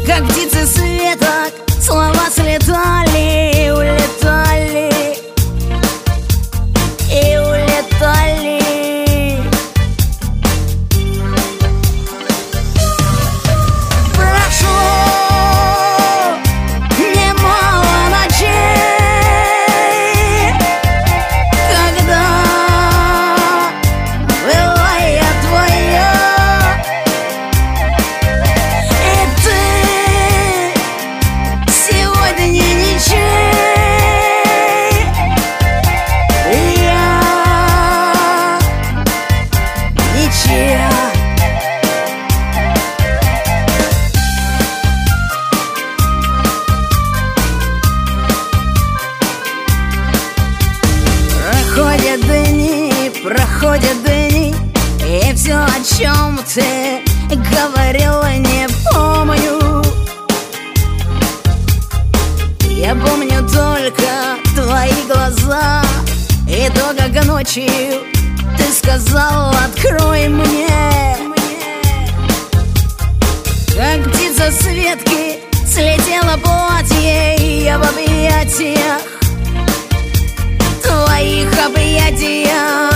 как птицы с веток, слова слетали, улетали и улетали. Прошло немало ночей, когда была я твоя, и ты сегодня ничей. Я ничья. Проходят дни, и все, о чем ты говорила, не помню. Я помню только твои глаза и то, как ночью ты сказал: открой мне. Как птица с ветки слетело платье, и я в объятиях, твоих объятиях.